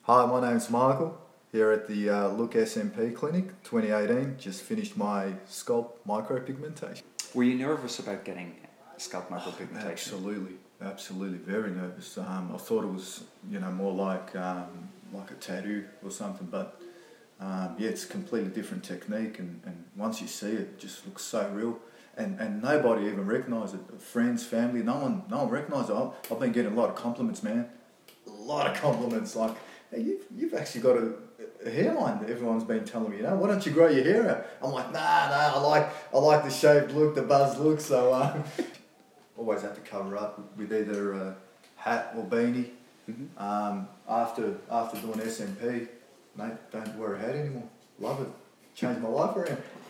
Hi, my name's Michael, here at the Look SMP Clinic 2018. Just finished my scalp micropigmentation. Were you nervous about getting scalp micropigmentation? Absolutely, very nervous. I thought it was, more like a tattoo or something, but it's a completely different technique, and once you see it, it just looks so real. And nobody even recognised it. Friends, family, no one recognised it. I've been getting a lot of compliments, man. A lot of compliments, like, hey, you've actually got a hairline that everyone's been telling me, why don't you grow your hair out? I'm like, nah, I like the shaved look, the buzzed look, so always have to cover up with either a hat or beanie. Mm-hmm. After doing SMP, mate, don't wear a hat anymore. Love it. Changed my life around.